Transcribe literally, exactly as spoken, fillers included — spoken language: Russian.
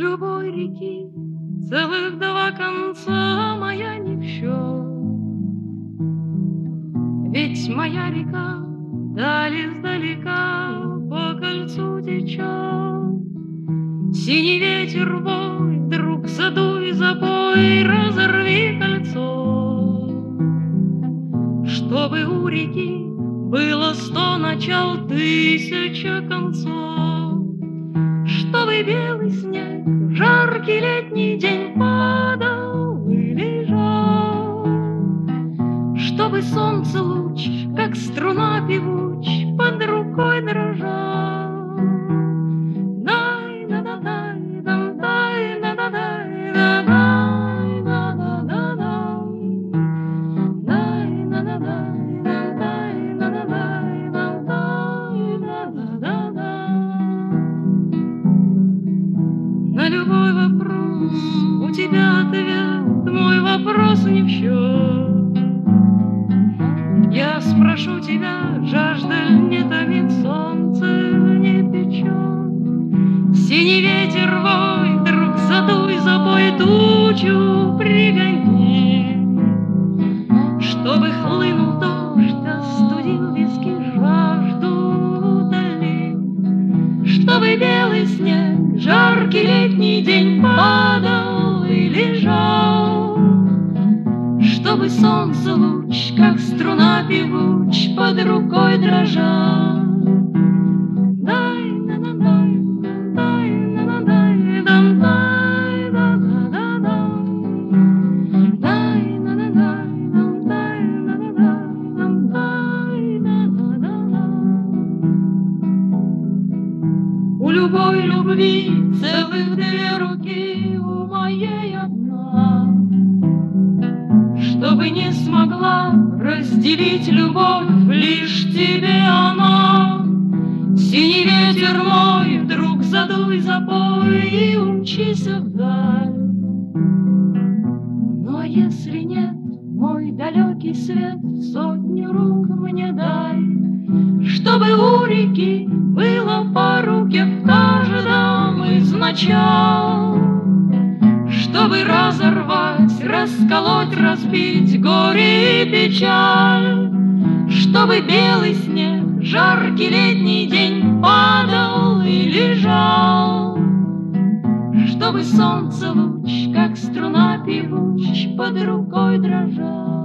любой реки целых два конца, моя не в счет. Ведь моя река даль издалека по кольцу течет. Синий ветер вой, вдруг задуй, запой, разорви кольцо. Чтобы у реки было сто начал, тысяча концов. Чтобы белый снег в жаркий летний день падал и лежал. Чтобы солнце луч, как струна певуч, под рукой дрожал. На любой вопрос у тебя ответ, мой вопрос не в счет. Я спрошу тебя, жажда не томит, солнце не печет. Синий ветер вой, вдруг задуй, запой, тучу пригони. Чтобы хлынул дождь, остудил виски, жажду утоли. Чтобы белый снег, жаркий летний день падал и лежал. Чтобы солнце луч, как струна певуч, под рукой дрожал. Дай на на дай, дай на на дай, дам дай да да да да. Дай на на дай, дам дай на на дай, дам дай да да да да. У любой любви целых две руки, у моей одна. Чтобы не смогла разделить любовь лишь тебе она. Синий ветер мой, вдруг задуй, запой и умчись вдаль. Но если нет, мой далекий свет, сотню рук мне дай. Чтобы у реки было по руке в каждом из начал. Чтобы разорвать, расколоть, разбить горе и печаль. Чтобы белый снег, жаркий летний день падал и лежал. Чтобы солнце луч, как струна певуч, под рукой дрожал.